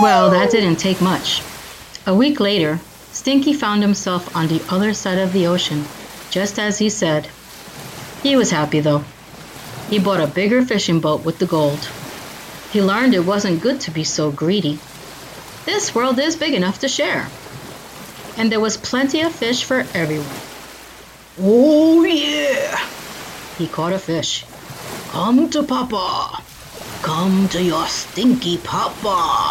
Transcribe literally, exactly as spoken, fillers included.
Well, that didn't take much. A week later, Stinky found himself on the other side of the ocean, just as he said. He was happy though. He bought a bigger fishing boat with the gold. He learned it wasn't good to be so greedy. This world is big enough to share. And there was plenty of fish for everyone. Oh yeah! He caught a fish. Come to Papa! Come to your stinky Papa!